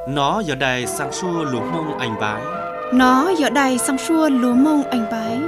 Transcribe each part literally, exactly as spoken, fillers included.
Nó giờ đài sang xua lúa mông anh bái. Nó giờ đài sang xua lúa mông anh bái.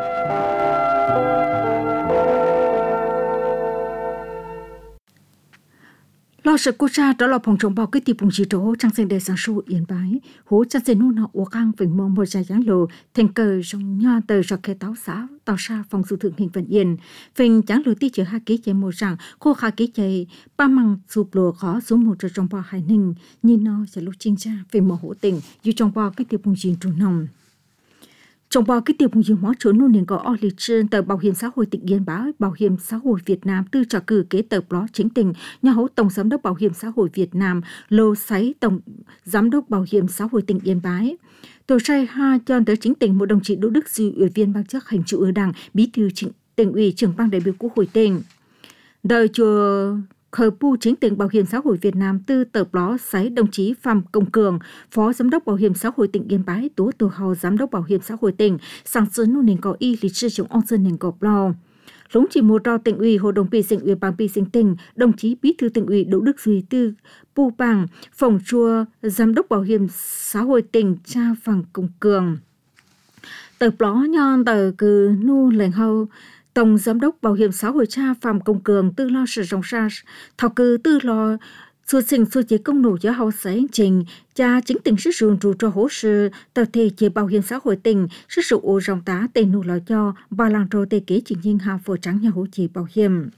Lo sợ cô cha đó là phòng trồng bao cái tiệp bùng chỉ trổ trang sen đề sang xua yên bái. Hú trang sen nô nọ uống ăn vĩnh mông một dài dáng lồ thành cờ trong nhà tờ cho khe táo xã tao xa phòng sự thượng hình vận yên. Vinh chẳng lừa ti chở hai ký chạy một rằng khô khá ký chạy ba măng sụp lồ khó số một cho trong bao hải ninh nhìn nó sẽ lúc chính cha về mỏ hỗ tình dù trong bao cái tiệp bùng chỉ trổ nồng. Trong bao cái tiệp bùng hóa chỗ nô nền có o lịch trên tờ bảo hiểm xã hội tỉnh Yên Bái, bảo hiểm xã hội Việt Nam tư trả cử kế tờ đó chính tỉnh nhà hỗ tổng giám đốc bảo hiểm xã hội Việt Nam lô sáy tổng giám đốc bảo hiểm xã hội tỉnh Yên Bái. Tổ trai ha cho tới chính tỉnh một đồng chí Đỗ Đức Duy ủy viên ban chấp hành Trung ương Đảng, bí thư tỉnh ủy trưởng ban đại biểu Quốc hội tỉnh. Đời chùa Khờ Pu chính tỉnh Bảo hiểm xã hội Việt Nam tư tờ đó sáy đồng chí Phạm Công Cường, Phó Giám đốc Bảo hiểm xã hội tỉnh Yên Bái, Tố Tổ Hào Giám đốc Bảo hiểm xã hội tỉnh, sáng sớm nô nền có y lịch sư chống ông dân nền có blo. Lũng chỉ một rau tỉnh ủy, hội đồng bị tỉnh ủy bang bị tỉnh, đồng chí bí thư tỉnh ủy Đỗ Đức Duy tư Pu Bang, phòng chùa Giám đốc Bảo hiểm xã hội tỉnh cha Phạm Công Cường. Tờ đó nhon tờ cứ nu lệnh hậu Tổng Giám đốc Bảo hiểm xã hội cha Phạm Công Cường tư lo sử dụng sa thảo cư tư lo xua sinh xua chế công nổ cho hậu sáng trình cha chính tỉnh sử dụng trụ cho hỗ trợ tờ thể chế bảo hiểm xã hội tỉnh sử dụng ô rộng tá tên nụ lo cho ba làng trò tê kế trình nhiên hàng phổ trắng nhà hỗ trợ bảo hiểm.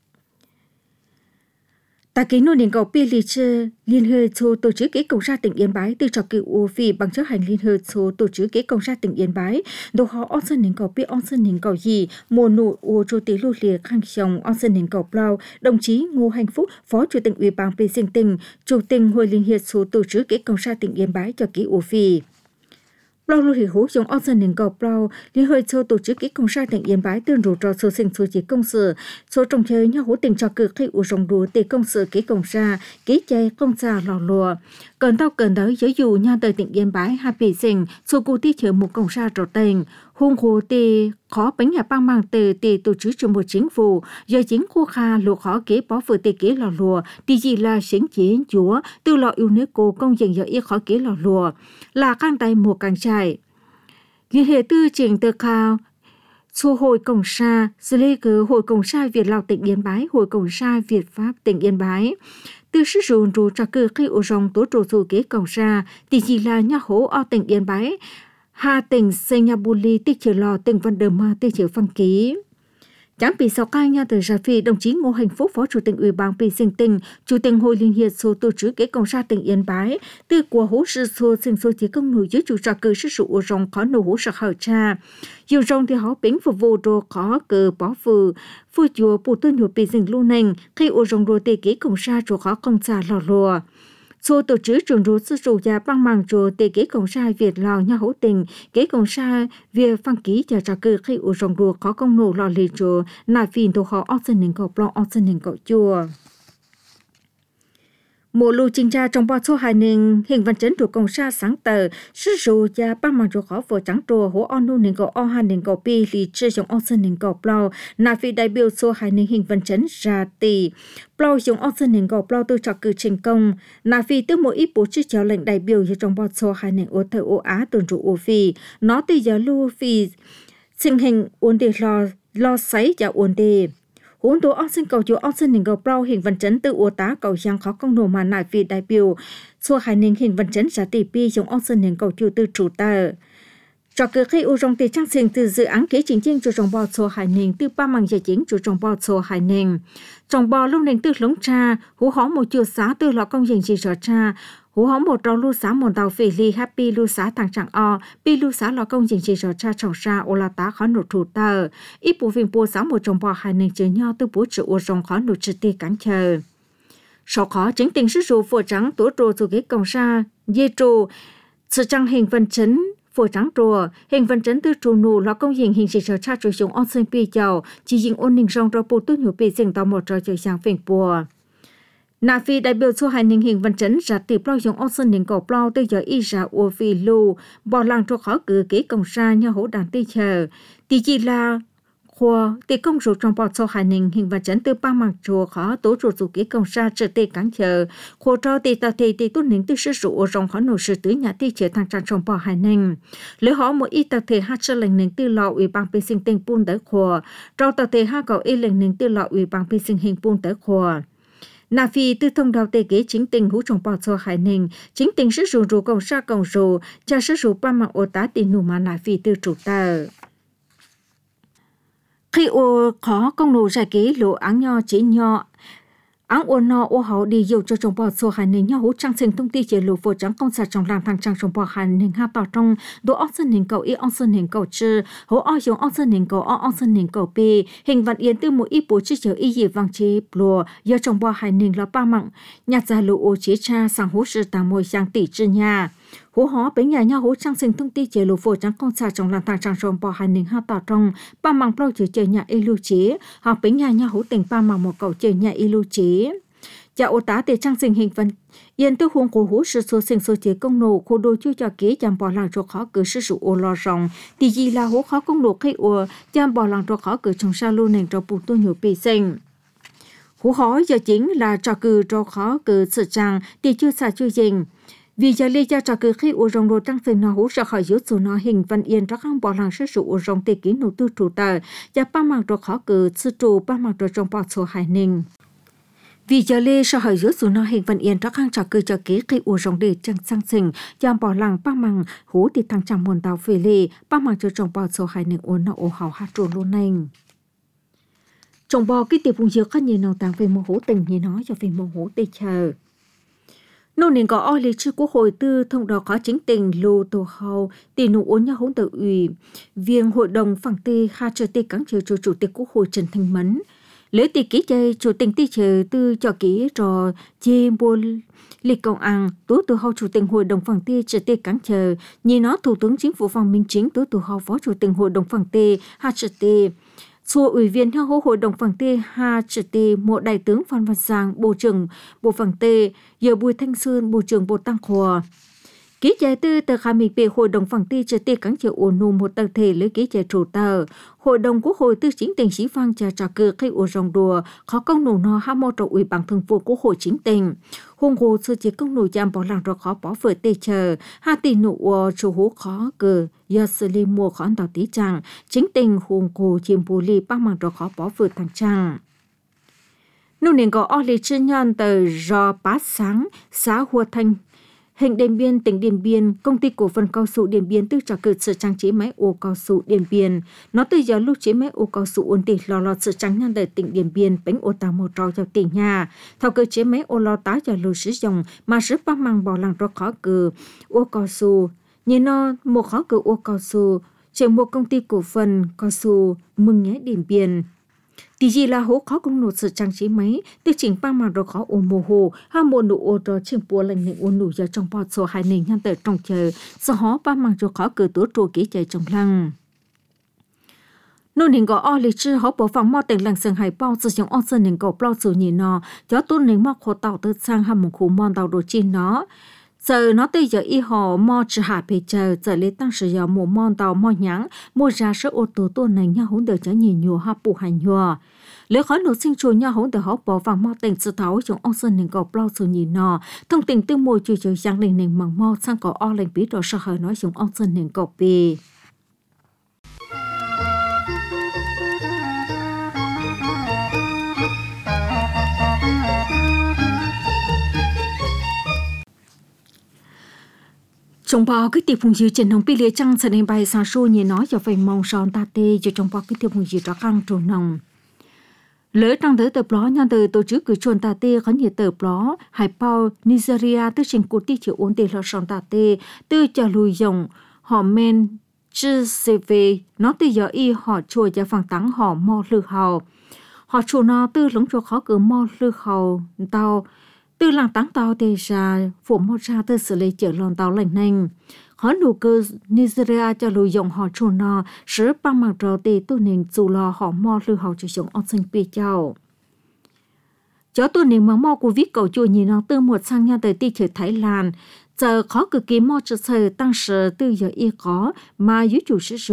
Tại ký nô nền cầu Pi Lì Chơ, Liên hợp Châu tổ chức kế công gia tỉnh Yên Bái từ trò cựu ô phi bằng chấp hành Liên hợp Châu tổ chức kế công gia tỉnh Yên Bái, đồ họ on sân nền cầu Pi on sân nền cầu gì, mùa nụ ô châu tí lưu liệt khang chồng on sân nền cầu Plau, đồng chí Ngô Hạnh Phúc, Phó Chủ tịch Ủy ban Pi Sinh Tỉnh, Chủ tịch Hội Liên hiệp Châu tổ chức kế công gia tỉnh Yên Bái cho ký ô phi. Plau lưu hữu hữu trong on sân nền cầu Plau, Liên hợp Châu tổ chức kế công gia tỉnh Yên Bái tương rủ trò số sinh số chỉ công sự, số trong chơi nhau hữu tình cho cử khi u rồng đùa để công sự kế công gia, kế chơi công gia lò lùa. Cần tao cần tới giới dù nhau tới tỉnh Yên Bái hai bị sinh, số cụ tí chờ một công gia trò tình, hung hồ tì khó bánh nhà băng mang từ tì tổ chức cho một chính phủ, giờ chính khu kha lùa khó kế bó vừa tì kế lò lùa, tì gì là sinh chiến chúa, từ lọ yêu nước cô công dân giờ y khó kế lò lùa, là can tay một càng trải. Liên hệ tư trình tờ khao, Số hội Cộng sa, xử lý cử Hội Cộng sa Việt Lào tỉnh Yên Bái, Hội Cộng sa Việt Pháp tỉnh Yên Bái. Từ sử dụng rủ trả cử khi ổ rồng tố trụ dù kế Cộng sa, thì chỉ là nhà hố ở tỉnh Yên Bái, Hà tỉnh Senyabuli, tích trở lò tỉnh Văn Đờ Ma, tích trở phân ký. Chẳng bị sau cai nhà từ Gia Phi, đồng chí Ngô Hạnh Phúc, Phó Chủ tịch Ủy ban Pi Sinh Tỉnh, Chủ tịch Hội Liên hiệp Số tổ chức kế công gia tỉnh Yên Bái, từ của hỗ trợ số sinh số chỉ công nổi dưới chủ trả cử sử dụng rồng khó nổ hỗ trợ hở cha. Dù rồng thì họ bính phục vụ đồ khó cử bó phừ, phù chùa bù tư nhột bị dình lưu nành, khi ổ rồng đồ tê kế công gia chỗ khó công gia lò lùa. Số tổ chức trường rút sư chủ gia băng màng chùa tê kế công gia Việt Lào nhà hỗ tình, kế công gia việc phăng ký cho trả cử khi ổ rồng đồ có công nổ lò lì chùa, nà phìn đồ khó ọc dân nền cầu plong ọc dân nền cầu chùa. Một lưu trình tra trong bao số hai nền hình văn chấn của công gia sáng tờ, sư chủ gia băng màng chùa khó phổ trắng chùa hỗ on nô nền cầu o hai nền cầu pi lì chê trong ọc dân nền cầu plong, nà phìn đại biểu số hai nền hình văn chấn ra tỷ. Plau dùng ốc dân nền gò Plau tư trò cử trình công, nà phi tức mỗi ít bố chức cháu lệnh đại biểu như trong bọt số hai nền ô thơ ô Á tuần trụ ô phi, nó từ giờ lưu phi sinh hình ổn đề lo, lo sáy và ổn đề. Hốn tố ốc dân cầu chủ ốc dân nền gò Plau hình văn chấn từ ô tá cầu giang khó công nổ mà nà phi đại biểu, số hai nền hình văn chấn giá tỷ pi dùng ốc dân nền cầu chủ từ chủ tờ. Trò cử khi u rong tê trang sinh từ dự án kế chính chính cho trong bò số hải nền từ ba mảng giải chính cho trong bò số hải nền. Trong bò lúc nền từ lống cha, hú hó một chiều xá từ lọ công dân chỉ sở cha, hú hó một trò lưu xá một tàu phê ly happy lưu xá thằng trạng o, pi lưu xá lọ công dân chỉ sở cha trọng xa ô la tá khó nổ thủ tờ. Ít bộ phim bùa xá một trong bò hải nền chờ nhau từ bố trụ u rong khó nổ trừ tê cắn chờ. Sau khó chính tình sức rù phổ trắng tố trù dù ghế công xa, dê trù, sự trang hình văn chấn, phổ trắng trùa, hình văn chấn tư trù nụ là công hình hình chỉ sở cha trù xuống on sinh pi chào, chỉ dình ôn hình rong rô bù tư nhủ pi dình tàu một trò chơi sang phình bùa. Nà phi đại biểu số hai hình hình văn chấn ra tỷ plau dùng on sinh hình cầu plau tư giờ y ra ua phi lưu, bỏ làng trù khó cử kế công sa nhau hỗ đàn tê chờ, tỷ chỉ là khoa thì công rủ trong bọt cho hải ninh hình và chấn từ ba mạng chùa khó tố rủ rủ ký công sa trở tê cắn chờ khổ cho thì ta thì thì tốt nín từ sư rủ trong khó nổ sư tứ nhà thì chế thằng trang trong bọt hải ninh lấy họ một ít ta thì hát sơ lệnh nín từ lọ ủy ban bê sinh tinh bùn tới khoa trong ta thì hát cầu ít lệnh nín từ lọ ủy ban bê sinh hình bùn tới khoa Nà phi tư thông đào tê kế chính tình hú trong bọt cho hải ninh chính tình sư rủ rủ công sa công rủ cha sư rủ ba mạng ô tá tình nụ mà nà phi tư chủ tờ khi ô khó công nụ giải ký lộ áng nho chỉ nho áng ô nọ ô hậu đi dụ cho trong bọt số hải ninh nho hú trang sinh thông tin chế lộ phổ trắng công sản trong làng thằng trang trong bọt hải ninh ha tỏ trong đồ ong sân hình cầu y ong sân hình cầu chư hố ong dùng ong sân hình cầu ong ong sân hình cầu pi hình vạn yên từ một ít bố chư chờ y gì vàng chế plùa do trong bọt hải ninh là ba mặn nhạc gia lộ ô chế cha sang hú sư tà môi sang tỷ chư nhà hú hó bấy nhà nhau hú trang sinh thông tin chế lộ phổ trắng công sản trong làng thằng trang trong bọt hải ninh ha tỏ trong ba mặn bao chữ chơi nhà y lưu chế họ bấy nhà nhau hú tình ba mặn một cầu chơi nhà y lưu chế cha ô tá để trang sinh hình văn yên tư huống của hú sư số sinh số chế công nổ khu đôi chú cho kế chăm bỏ làng cho khó cử sư sự ô lo rong thì gì là hú khó công nổ khi ô chăm bỏ làng cho khó cử trong sa lưu nền cho bù tu nhiều bì sinh hú khó giờ chính là cho cử cho khó cử sự trang thì chưa xa chưa dình vì giờ lý do cho cử khi ô rong đồ trang sinh nó hú sợ khỏi dưới số nó hình văn yên cho không bỏ làng sư sự ô rong tê ký nổ tư chủ tờ và ba mạng cho khó cử sư trụ ba mạng cho trong bỏ số hải ninh vì giờ lê sau hỏi giữa số nó hình vận yên các hang trò cơ cho kế khi u rong để chẳng sang sinh cho bỏ làng ba mằng hú thì thằng chẳng muốn tàu về lê ba mằng cho trồng bò số hai nền uốn nó ô hào hát trồn luôn nành trồng bò cái tiệp vùng dừa các nhiều nào tàng về mô hú tình như nói cho về mô hú tê chờ nô nên có oi lý chư quốc hội tư thông đó có chính tình lô tổ hầu tỷ nụ uốn nhau hỗn tự ủy viên hội đồng phẳng tê kha chờ tê cắn chờ cho chủ tịch quốc hội Trần Thanh Mẫn lễ tiệc ký chơi chủ tịch ti chờ tư cho ký trò chê bôn lịch công an tú từ hậu chủ tịch hội đồng phẳng ti chờ tê cắn chờ nhìn nó thủ tướng chính phủ Phạm Minh Chính tú từ hậu phó chủ tịch hội đồng phẳng ti ha chờ tê Số ủy viên theo hỗ hội đồng phẳng tê ha chờ tê một đại tướng Phan Văn Giang bộ trưởng bộ phẳng tê giờ Bùi Thanh Sơn bộ trưởng bộ tăng khóa ký chế tư tờ khai mình về hội đồng phẳng ti chờ tê cắn chờ ổn nụ một tập thể lấy ký chế chủ tờ hội đồng quốc hội tư chính tình sĩ vang trà trà cử khi ổ rồng đùa khó công nụ nó ha mô trò ủy ban thường vụ quốc hội chính tình hùng hồ sư chế công nụ giam bỏ làng rồi khó bỏ vợ tê chờ ha tỷ nụ ổ chủ hú khó cử do xử lý mua khó tàu tí chẳng chính tình hùng hồ chiếm bù lì bác mạng rồi khó bỏ vợ thằng chẳng nụ nên có o lì chân nhân tờ do bát sáng xã Hùa Thanh Hình Điện Biên, tỉnh Điện Biên, công ty cổ phần cao su Điện Biên tư trả cử sự trang trí máy ô cao su Điện Biên. Nó từ giờ lúc chế máy ô cao su ổn định lò lọt sự trang nhân đời tỉnh Điện Biên, bánh ô tàu một trò cho tỉnh nhà. Thảo cơ chế máy ô lò tá cho lưu sử dụng mà sức bác mang bỏ làng cho khó cử ô cao su. Nhìn nó một khó cử ô cao su, chế một công ty cổ phần cao su mừng nhé Điện Biên. Thì gì là hố khó công nộ sự trang trí máy, tư chỉnh ba mà rồi khó ổ mồ hồ, ha mồ nụ ô trò chừng bùa lành nền ổ nụ giờ trong bọt số hai nền nhân tờ trong chờ, sau hó ba mà rồi khó cử tố trô ký chạy trong lăng. Nô nền gõ o lịch sư hó bỏ phòng mò tỉnh làng sừng hải bao sử dụng on sơn nền gõ bao sử nhìn nó, cho tốt nền mò khổ tạo tư sang hàm một khu mòn tàu đồ chi nó. Giờ nó tới giờ y họ mò trừ hạ bề chờ, giờ lấy tăng sử dụng một mòn tàu mò nhắn, mua ra số ô tô tô này nhau hỗn đời cho nhìn nhùa ha bù hành nhùa. Nếu khói nổ sinh chùa nhau hỗn đời họ bỏ vào mò tỉnh sự tháo dùng ông sơn nền gọp bao sự nhìn nó, thông tình tư mùi chùi chùi giang nền nền mbằng mò sang có o lệnh bí đồ sợ hời nói dùng ông sơn nền gọp bì. Trong bao cái tiệp phùng dư trên nông pi lê trăng sẽ nên bài sáng sôi như nói cho phải mong son ta tê cho trong bao cái tiệp phùng dư cho căng trồn nồng lỡ trăng tới tập ló nhân từ tổ chức cử chuồn ta tê có nhiều tập ló hải bao Nigeria tới trình cụ ti chịu ổn định là son ta tê từ cho lùi dòng họ men chư xê vê nó từ giờ y họ chùa cho phẳng tắng họ mò lư hào họ chùa nó từ lống cho khó cử mò lư hào tao từ làng táng tàu tê ra phủ một ra từ xử lý chợ lòn tàu lành nành khó nụ cơ Nigeria cho lùi dòng họ chôn nó sứ băng mặt trò tê tu nền dù lo họ mò lưu hậu cho dòng ôn sinh bì chào chó tu nền mà mò của viết cầu chùa nhìn nó từ một sang nhà tới ti trời Thái Lan giờ khó cực kỳ mò cho sờ tăng sở từ giờ y có mà dưới chủ sử dù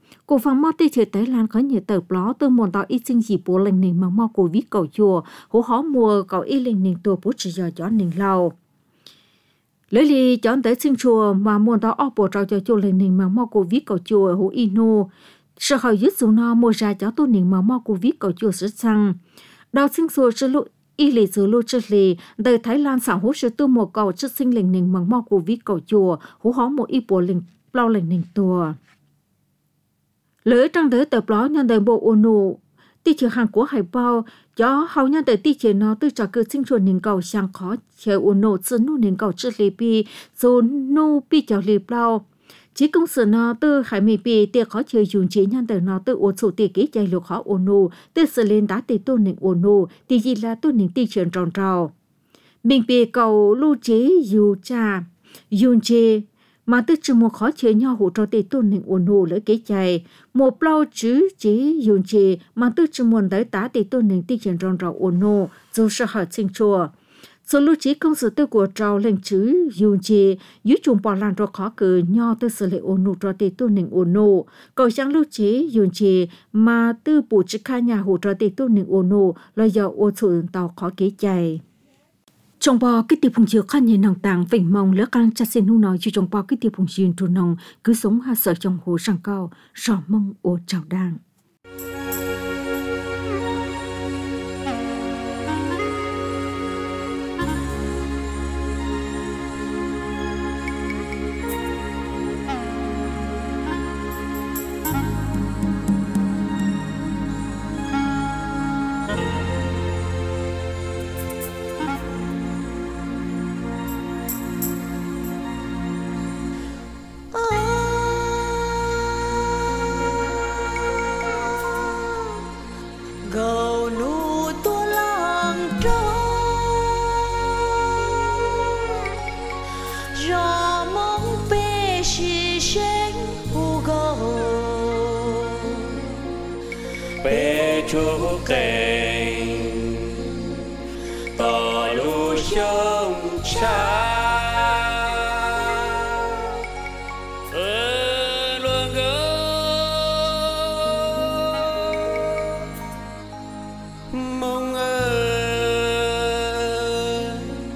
Cô phang mót tê chơi tới lan có nhiều tờ bló tôi muốn tao ít sinh gì bố lệnh nền mà mò cô viết cầu chùa, hố hó mùa cậu ít lệnh nền tua bố chỉ giờ cho nền lâu. Lấy li chọn tới sinh chùa mà muốn tao ốp bộ trao cho chùa lệnh nền mà mò cô viết cầu chùa hố ino. Sợ hỏi dứt xuống nó mua ra cho tôi nền mà mò cô viết cầu chùa rất chăng. Đào sinh chùa sẽ lộ y lì dư lô chất lì, đời Thái Lan sản hố sẽ tu một cầu chất sinh lệnh nền mà mò cô viết cầu chùa, hố hó một y bộ lệnh bao lệnh nền tua. Lỡ trong đời tập đó nhân đời bộ ôn nụ, tỷ trưởng Hàn Quốc hải bao, cho hầu nhân đời tỷ trưởng nó từ trò cơ sinh chuồn nền cầu sang khó chờ ôn nụ chứ nụ nền cầu chất lì bì, dù nụ bì cháu lì bao. Chỉ công sự nó từ hải mì bì tiệc khó chơi dùng chế nhân đời nó từ ôn sổ tiệc ký chạy lục khó ôn nụ, từ sự lên đá tỷ tôn nền ôn nụ, tỷ gì là tôn nền tỷ trưởng tròn trào. Mình bì cầu lưu chế dù cha, dùng chế, mà từ chừng một khó chế nhau hỗ trợ tỷ tôn nền ôn nụ lỡ kế chạy, một lâu chứ chế dùng chế, mà từ chừng muốn tới tá tỷ tôn nền tỷ trưởng tròn trào ôn nụ, dù sợ hở sinh chùa. Số lưu trí công sự tư của trào lệnh chứ dùng chế, dưới chung bỏ làn rõ khó cử nhau từ sự lệ ôn nụ cho tỷ tôn nền ôn nụ. Cầu chẳng lưu chế dùng chế, mà từ bù chức khai nhà hỗ trợ tỷ tôn nền ôn nụ, là do ôn sự tàu khó kế chạy. Trong bò cái tiệp hùng chiều khăn nhìn nòng tàng vĩnh mong lỡ căng chặt xin hung nói chứ trong bò cái tiệp hùng chiều trù nòng cứ sống hạ sợ trong hồ sang cao sò mông ô trào đàng. Bê chú kênh tỏ lưu sông cha ơ luôn gỡ mong ơi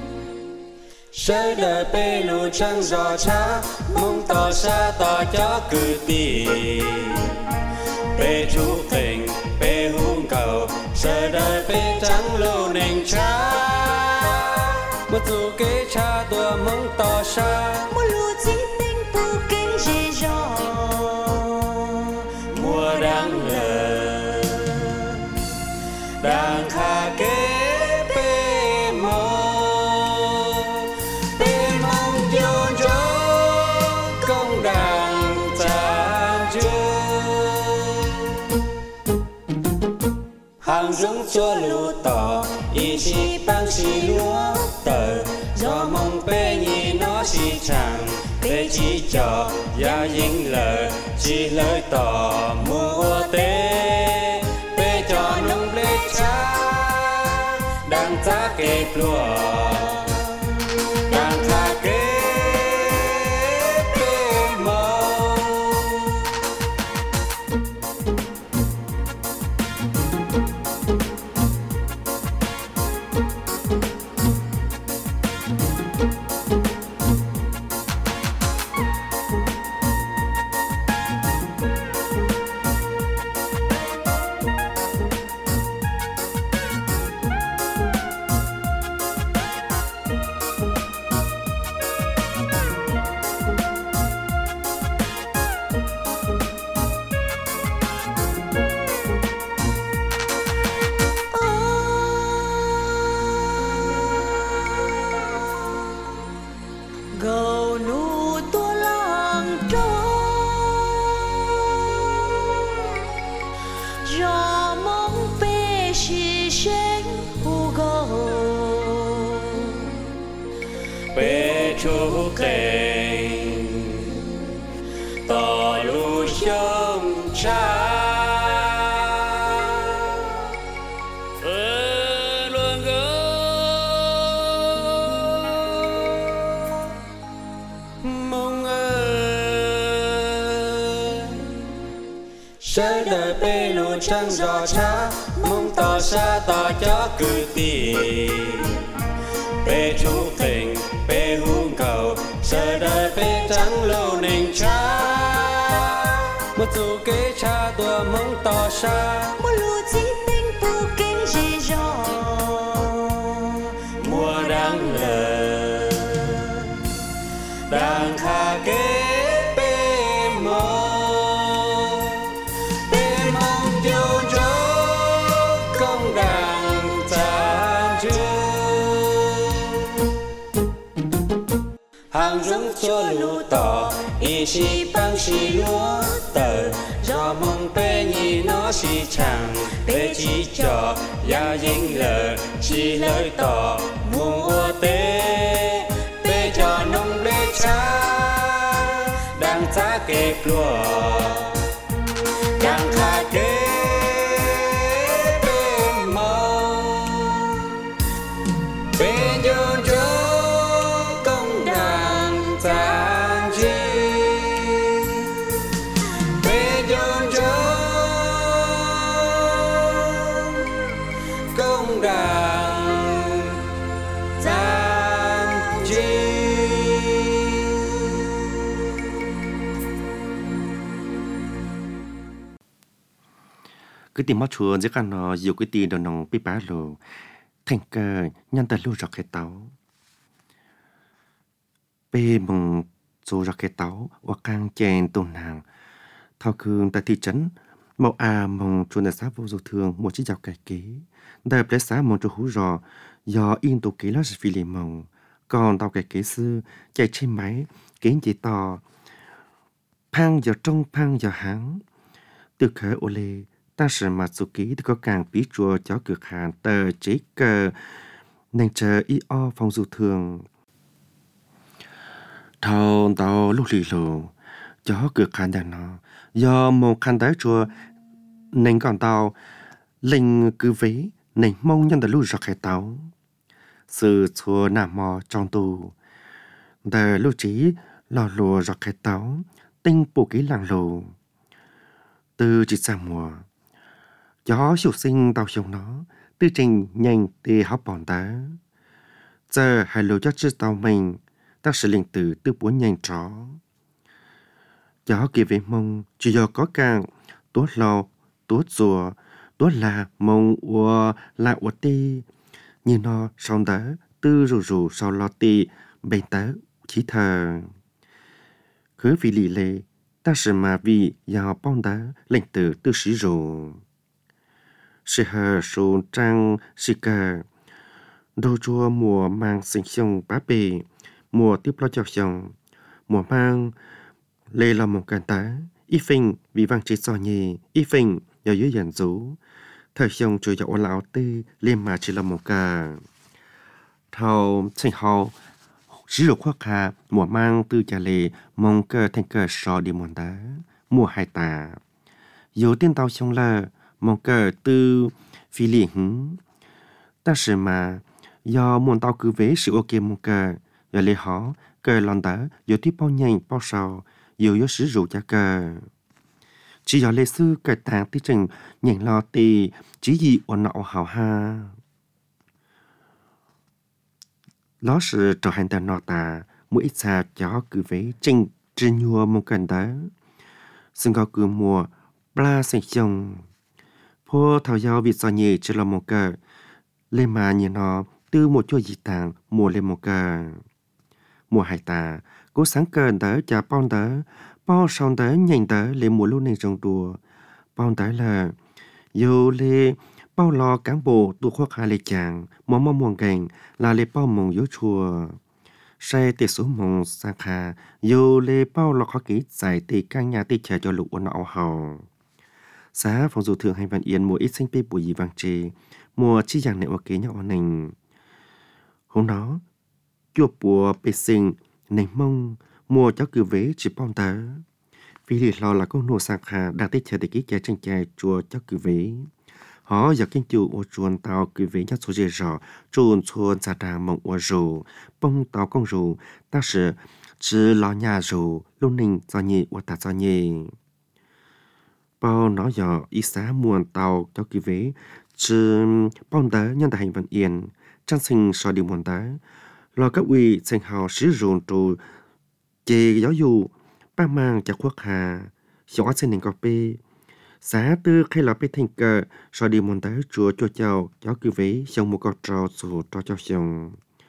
sẽ đời bê lưu trăng gió cha mong tỏ xa tỏ cho cử tì bê chú kênh bê hung cầu giờ đời bê trắng lô nền cha một dù kế cha tua mong tỏ xa một lũ chỉ tinh tu kinh dễ dò mùa đang lờ đang kha kế bê mô bê mong cho cho công đàn cha chưa hàng dũng cho lũ tỏ ý chí băng xì lúa tờ do mong bê nhì nó xì chẳng bê chỉ cho gia dính lờ chỉ lời tỏ mua tế bê cho nông bê cha đang giá kê plua đang khá kê bê mong gầu nụ tua làng trâu gió mong bê xì xanh hù gầu bê chú kênh tỏ lưu sông cha ơ luôn gỡ mong ơi sơ đời bê lù trăng gió cha mong tỏ xa tỏ cho cử tì bê chú tình bê hung cầu sơ đời bê trắng lâu nền cha một dù kế cha tua mong tỏ xa một lũ chỉ tình tu kinh gì rõ mùa đang lờ đang kha kế hàng rung cho lũ tỏ y si băng si lúa tờ do mong bê nhì nó si chẳng bê chỉ cho ya dính lờ si lời tỏ muông ua tế bê cho nông bê cha đang giá kê lúa đang khá kế bê mong bê nhôn cho cái tiền mất chuột giữa căn nó nhiều cái tiền đồ nòng bị bá lù thành cơ nhân ta lưu rọc cái táo bê mừng dù rọc cái táo và càng chèn tồn hàng thao cường tại thị trấn màu à mong chuột xã vô dù thường một chiếc dạo cải kế đại bế xã mong cho hú rò do in tổ kế là phi lì mong còn tàu cải kế sư chạy trên máy kế chỉ to phang giờ trong phang giờ háng từ khởi ô lê ta sử mà số ký thì có càng bí chùa cho cực hàn tờ chế cờ nên chờ y o phòng dù thường thầu tàu lúc lì lù cho cực hàn đàn nó do một khăn tới chùa nên còn tàu linh cứ vế nên mong nhân tờ lưu rạc hải tàu sự chùa nằm mò trong tù tờ lưu trí lò lùa rạc hải tàu tinh bổ ký làng lù từ chỉ sang mùa gió sụp sinh tàu sông nó tư trình nhanh thì hấp bọn ta giờ hai lối cho chiếc tàu mình ta sẽ liền từ tư bốn nhanh chó gió kỳ về mông chỉ do có càng tốt lò tốt rùa tốt là mông ua là ua ti như nó xong đó tư rù rù sau lo ti bền tớ chỉ thờ cứ vì lì lệ ta sẽ mà vì gió bông đá lệnh từ tư sĩ rù sẽ hờ số trang sĩ cờ đô chua mùa mang sinh xong bá bề mùa tiếp lo chọc xong mùa mang lê là một càn tá y phình vì vang chế so nhì y phình do dưới dàn rú thời xong chơi dạo lão tư lên mà chỉ là một cà thầu sinh hậu sử dụng khoác hà mùa mang tư trả lệ mong cơ thành cơ so đi mòn đá mùa hai tà dù tiên tàu xong là mong cơ tư phi lì hứng ta sử mà do muốn tàu cứ vế sự ok mong cơ và lê họ cơ lòn đá dù tiếp bao nhanh bao sau dù có sử dụng cho cơ chỉ do lê sư cơ tàng tí trình nhận lo tì chỉ gì ổn nọ hào ha đó sự trở hành tàn nọ tà mỗi ít xa cho cứ vế trình trên nhua mong cần đó xưng có cứ mùa bla sinh chồng phố thảo giao việc do nhì chỉ là một cờ lên mà nhìn nó từ một chỗ gì tàng mùa lên một cờ mùa hải tà cố sáng cờ đỡ chả bao đỡ bao sau đỡ nhanh đỡ lên mùa lúc này trong đùa bao đỡ là dù lê bao lo cán bộ tu khoác hai lê chàng mò mò muồng gành là lê bao mong yếu chùa xe tê số mong sang hà dù lê bao lo khó kỹ giải tê căn nhà tê chờ cho lục ôn ảo hào xã phòng dù thường hành văn yên mùa ít xanh bê bùi gì vàng chê mùa chi dạng này ok nhau nành hôm đó chùa bùa bê sinh nành mông mùa cháu cứ vế chỉ bao tớ vì lý lo là con nô sang hà đang tê chờ để ký kẻ tranh chài chùa cháu cứ vế họ giờ kinh chủ ô chuồn tàu cứ vế nhát số dễ rõ chuồn chuồn ra đàng mong ô rù bông tàu con rù ta sử chỉ lo nhà rù lúc ninh do nhị ô ta do nhị bao nó giờ ý xá muôn tàu cho kỳ vế chứ bao đá nhân đại hành vận yên trang sinh so đi muôn đá lo các uy sinh hào sử dụng trụ chê giáo dụ ba mang cho quốc hà xóa sinh hình cọp bê xá tư khai là bê thành cờ so đi muôn đá chúa cho cháu giáo kỳ vế xong một con trò sổ cho cháu xong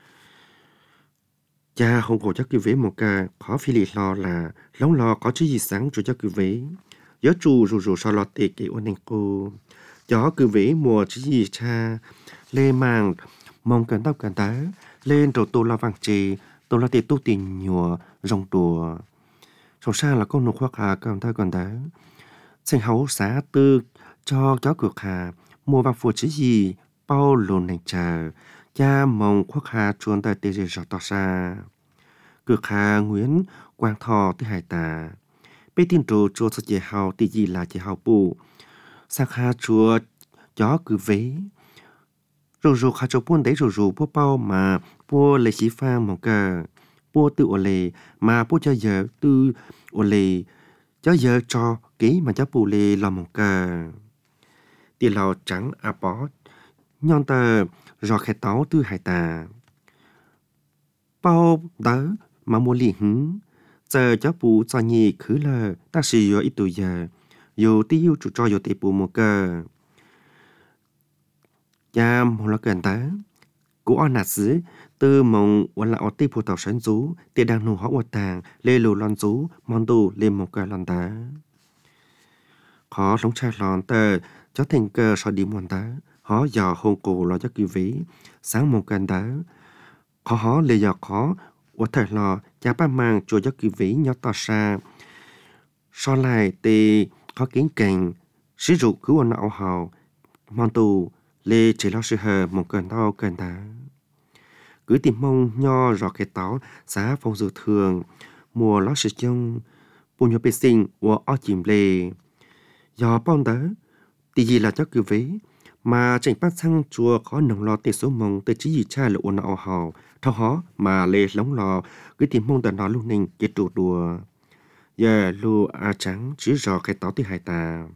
cha không có cháu kỳ vế một ca khó phi lì lo là lóng lo có chứ gì sáng cho cháu kỳ vế nhớ chủ rủ rủ so lọt tệ kỹ ôn anh cô gió cứ vế mùa chứ gì cha lê mang mong cần tao cần tá lên rồi tô la vàng chì tô la tệ tô tình nhùa rong đùa sổ xa là con nụ khoác hà cần tao cần tá sinh hấu xá tư cho gió cực hà mùa vàng phù chứ gì bao lồn nành chờ cha mong khoác hà chuồn tại tê rì giọt tỏ xa cực hà Nguyễn Quang Thọ tới hải tà bê tin trù chùa sẽ chế hào tí gì là chế hào bù sang hà chùa gió cứ vế rồi rồi khá cho buôn đấy rồi rồi bố bao mà bố lấy xí pha một cờ bố tự ổ lề mà bố cho giờ tự ổ lề cho giờ cho kỹ mà cho bù lề là một cờ tiền lào trắng à bó nhon tờ rồi khẽ táo tư hải tà bao đỡ mà mua liền hứng giờ cho bù cho nhị khứ lờ ta sử dụng ít tuổi giờ dù tiêu chủ cho dù tỷ bù một cờ cha một là cần ta của anh nạt xứ từ mong hoặc là ở tỷ bù tàu sản rú tỷ đang nụ họ hoạt tàng lê lù lon rú mong tù lên một cờ lon ta khó sống cha lon tờ cho thành cờ so đi muôn ta họ giờ hôn cổ lo cho kỳ vĩ sáng một cần ta khó họ lê giờ khó của thời lò cha ba mang chùa cho kỳ vĩ nhớ tỏ xa so lại thì có kiến cảnh sử dụng cứu anh ảo hào mong tù lê chỉ lo sự hờ một cần đau cần đá cứ tìm mong nho rõ cái táo xá phong dự thường mùa lo sự chung bùn nhớ bê sinh của ó chìm lê do bao đá thì gì là cho kỳ vĩ mà chẳng bắt sang chùa có nồng lo tê số mong tê chỉ gì cha là ôn ảo hào thao hó mà lê lóng lò cứ tìm mong tận nó lúc ninh cái trụ đùa giờ lu a trắng chỉ rõ cái táo tí hải tà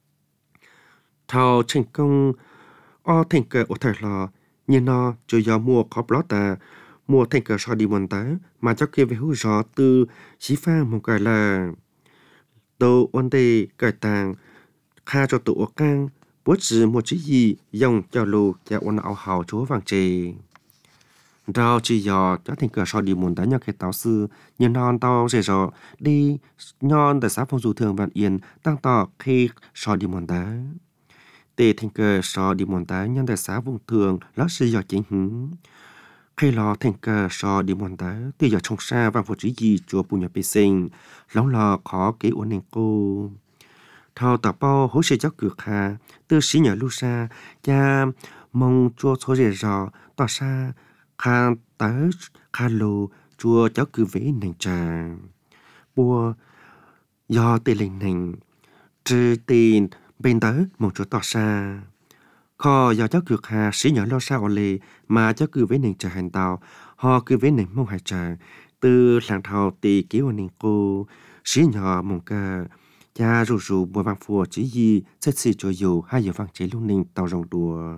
thao thành công o thành cờ ở thời lò như nó cho do mua có blot ta mua thành cờ so đi một tá mà cho kia về hú rõ từ xí pha một cái là đồ ôn tê cởi tàng kha cho tụ cang bố chỉ một chữ gì dòng cho lu cho ôn ảo hào chúa vàng trì rau chỉ dò cho thành cờ so đi muốn tới nhà cái táo sư như non tao sẽ rõ đi nhon tại xã phong du thường vạn yên tăng tỏ khi so đi muốn tới tề thành cờ so đi muốn tới nhân tại xã vùng thường lót sư dò chính hứng khi lo thành cờ so đi muốn tới từ giờ trong xa vàng phụ chỉ gì chùa bù nhà bê sinh lóng lò khó kế ổn định cô thao tỏ bao hỗ trợ cho cực hà từ sĩ nhỏ lu xa cha mong chùa số rẻ rò tỏ xa khá tới khá lù chùa cháu cứ vế nành trà bùa do tê linh nành trừ tiền bên tới một chỗ tỏ xa kho do cháu cực hà sĩ nhỏ lo xa ở lề mà cháu cứ vế nành trà hành tàu họ cứ vế nành mong hải trà từ làng thầu tì ký ở nành cô sĩ nhỏ mong ca cha rủ rủ bùa vàng phùa chỉ gì xét xì cho dù hai giờ vàng chế lúc nành tàu rồng đùa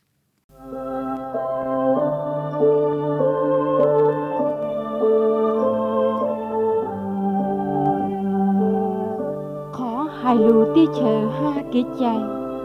hai lù ti chờ ha kế chạy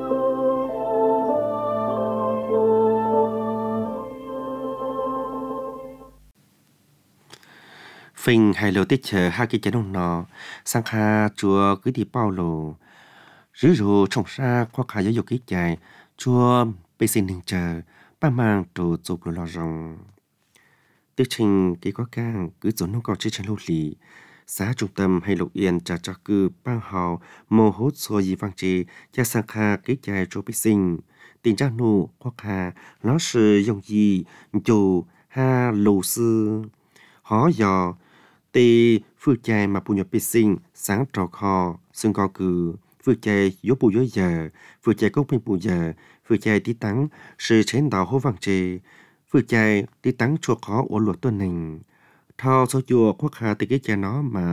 phình hai lù ti chờ ha kế chạy đông nọ sang ha chùa cứ đi bao lù rứ rù trồng xa qua khá giáo dục kế chạy chùa bê xin đình chờ ba mang trù chụp lù lò rồng tiêu trình kế có càng cứ dồn nông cầu chế chân lưu lì xã trung tâm hay lục yên trả cho cư bang hào mô hốt xô dì vang chế cha sang kha kế chạy cho bí sinh tình trạng nụ hoặc hà nó sử dụng gì dù ha lù sư hó dò tì phư chạy mà bù nhập bí sinh sáng trò kho xương co cử phư chạy dỗ bù dỗ giờ phư chạy công bình bù giờ phư chạy tí tắng sự chén đào hô vang chế phư chạy tí tắng chua khó ổ luật tuần nình thao số chùa khoác hà từ cái cha nó mà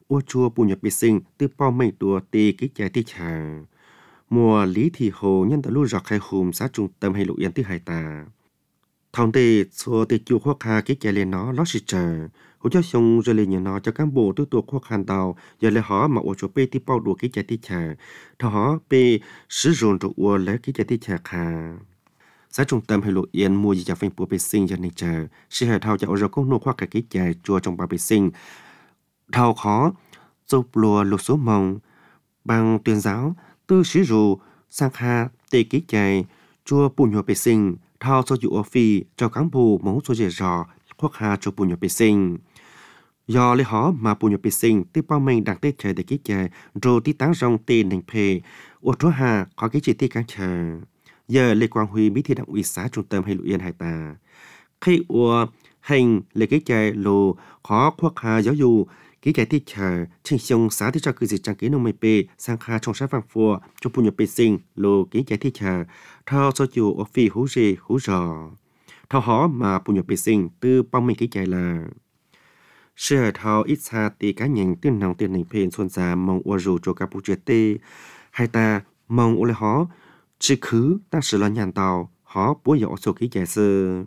ô chua bù nhập bị sinh tư bao mệnh đùa tì kích chạy tí chà mùa lý thì hồ nhân tờ lưu rọc khai hùm xã trung tâm hay lục yên tư hải tà thông tì xua tì chua khoác hà kích chạy lên nó lót xì chờ hồ cho xong rồi lên nhà nó cho cán bộ tư tuộc khoác hàn tàu giờ lại họ mà ô chua bê tí bao đùa kích chạy tí chà thọ họ bê sử dụng rồi ô lấy kích chạy tí chà khà xã trung tâm hay lục yên mua gì cho phim bùa bê sinh cho nên chờ sẽ hệ thao cho ô rô công nô khoác cái kích chạy chua trong bà bê sinh thao khó giúp lùa lục số mong bằng tuyên giáo tư sử dụng sang hà tê ký chạy chua bùn nhựa bê sinh thao cho dụ phi cho cán bộ mẫu cho dễ dò khoác hà cho bùn nhựa bê sinh do lấy họ mà bùn nhựa bê sinh tư bao mình đặt tê chạy để ký chạy rồi tí táng rong tê nền phê ô chúa hà có cái chỉ tê cán chờ giờ Lê Quang Huy bí thư đảng ủy xã trung tâm hay lục yên hải tà khi ua hành lê ký chạy lô khó khoác hà giáo dục ký chạy tí chờ trên sông xã tí cho cư dịch trang ký nông mây bê sang khá trong sát vàng phùa cho bùn nhập bê sinh lô ký chạy tí chờ thao cho dù ở phi hú rì hú rò thao hó mà bùn nhập bê sinh tư bao mình ký chạy là sự thao ít xa tí cá nhân tư nòng tiền nành phên xuân xa mong ua rù cho cả bù truyệt tê hai ta mong ua lê hó chỉ khứ ta sử là nhàn tàu hó bố dọ số ký chạy sư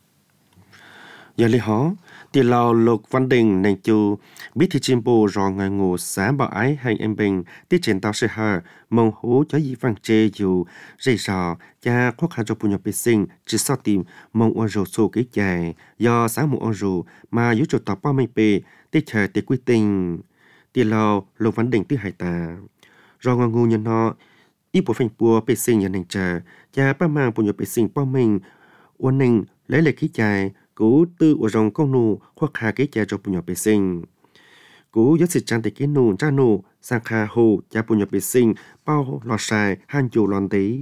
giờ lê hó thì lò lục văn đình nền chu biết thì chim bồ rò ngày ngủ sáng bảo ái hành em bình tiết triển tao sẽ hờ mong hú cho dĩ văn chê dù dây rò cha khoác hà cho bùn nhập bê sinh chỉ sau tìm mong ôn rù số ký chạy do sáng một ôn rù mà yếu chủ tộc bao mây bê tiết chờ tiết quy tình thì lò lục văn đình tư hải tà rò ngày ngủ nhân họ ít bộ phanh bùa bê sinh nhà nền chờ cha ba mang bùn nhập bê sinh bao mình ôn nền lấy lời ký chạy cú tư ở trong công nụ khoác hà cái cha cho bùn nhập bê sinh cú yếu sự trang để cái nụ cha nụ sang khá hồ cha bùn nhập bê sinh bao lọt xài han chủ lòn tí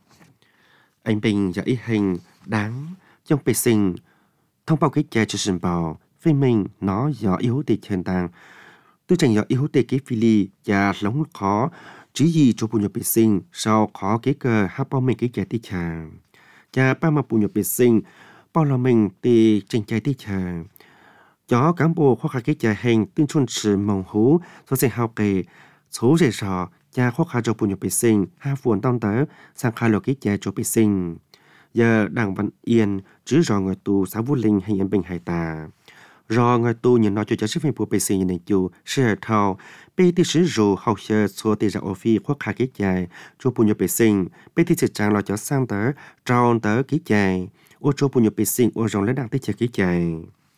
anh bình và ý hình đáng trong bê sinh thông báo cái cha cho sinh bảo với mình nó do yếu tì chân tàng tư chẳng do yếu tì cái phi ly và lóng khó chứ gì cho bùn nhập bê sinh sau khó cái cờ hát bao mình cái cha tí chàng cha ba mà bùn nhập bê sinh bao là mình thì tranh chạy tí chờ cho cán bộ khoa khá cái chạy hành tuyên truyền sự mong hú cho sẽ học kể số dễ rõ cha khoa khá cho bùn nhập bê sinh hai phuồn tông tớ sang khai lọc cái chạy cho bê sinh giờ đảng văn yên chứ rõ người tù xã Vũ Linh hay yên bình hải tà rõ người tù nhìn nói cho cho sức phim của bê sinh như này chú sẽ thao bê tí sử dụng học sơ xua tì ra ổ phi khoa khá cái chạy cho bùn nhập bê sinh bê tí sự trang lo cho sang tớ tròn tớ cái chạy ô cho bùn nhập bê sinh ô rong lấy đảng tích chế ký chạy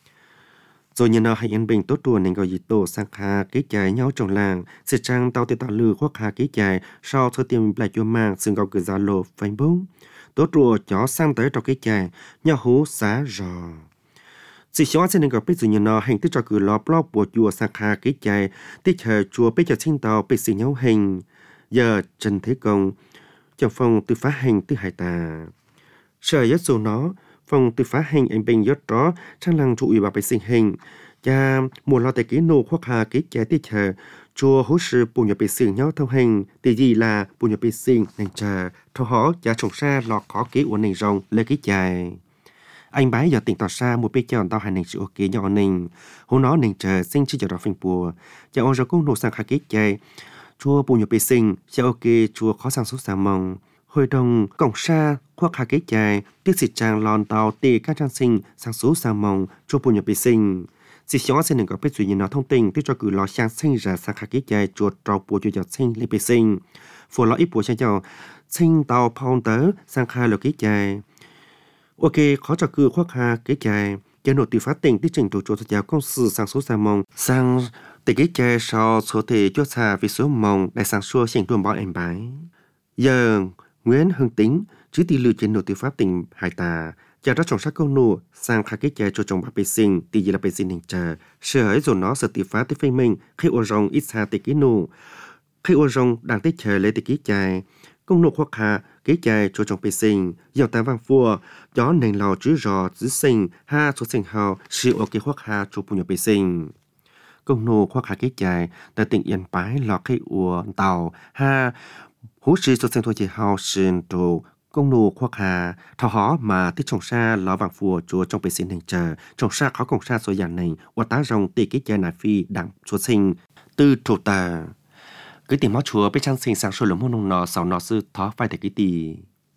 rồi nhìn nào hay yên bình tốt đùa nên gọi gì tổ sang khá ký chạy nhau trong làng sẽ trang tao tê tạo lư khoác khá ký chạy sau thời tìm lại cho mang xương gạo cửa giá lộ Facebook tốt đùa chó sang tới trong ký chạy nhau hú xá rò chỉ xóa sẽ nên gọi biết rồi nhìn nào hành tích cho cửa lò blog bộ chùa sang khá ký chạy tích hợp chùa biết cho sinh tàu bị sinh nhau hình giờ Trần Thế Công trong phòng tư phát hành tư hải tà sở nhất số nó phòng tư phát hành anh bình rất rõ trang lăng chủ ủy bà bệ sinh hình cha mùa lo tài ký nô khoác hà ký trẻ tiết chờ chùa hỗ sự bùn nhập bệ sinh nhau thông hành thì gì là bùn nhập bệ sinh nền chờ thô hó cha trồng xa lọt khó ký của nền rồng lê ký chạy anh bái giờ tỉnh tỏ xa một bê chọn tao hành nền sự ok nhỏ nền hô nó nền chờ sinh chi cho đó phình bùa cha ôn rồi cũng nô sang khá ký chạy chùa bùn nhập bệ sinh cha ok chùa khó sang số xa mong hội đồng cổng xa khoác hà kế chạy tiết sĩ trang lòn tàu tì các trang sinh sang số sang mong cho bùn nhập bê sinh sĩ xóa sẽ nâng có biết duy nhìn nó thông tin tiết cho cử lò sang sinh ra sang hà kế chạy chuột trò bùa cho giọt sinh lên bê sinh phù lò ít bùa sang cho sinh tàu phong tớ sang khai lò kế chạy ok khó cho cử khoác hà kế chạy cho nổi từ phát tỉnh tiết trình tổ chuột cho giáo công sự sang số sang mong sang tì kế chạy sau số thể cho xa vì số mong đại sang xua xanh tuôn bỏ em bái giờ Nguyễn Hưng Tính chứ tỷ lưu trên nội tư pháp tỉnh Hải Tà cha rất trọng sát câu nụ sang khai kết cha cho chồng bà bê sinh tỷ gì là bê sinh hình trà sở hỡi rồi nó sở tỷ pháp tới phê minh khi ô rong ít xa tỷ ký nụ khi ô rong đang tích chờ lấy tỷ ký chài công nụ khoác hạ ký chài cho chồng bê sinh dòng ta vang phua gió nền lò chứ rò chứ sinh ha số sinh hào sự ô ký khoác hạ cho bùn nhập bê sinh công nụ khoác hạ ký chài tại tỉnh Yên Bái lò khi ua tàu ha hú sư số sinh thôi chỉ hào sinh đồ công nô khoác hà thọ hó mà tích trồng sa lò vàng phùa chúa trong bề xin hình chờ trồng sa khó công sa số giàn này và tá rồng tỷ kích chơi nà phi đặng chúa sinh từ trổ tà cái tiền máu chúa bên trang sinh sáng sôi lồng môn nông nọ sào nọ sư thó phải thể cái tì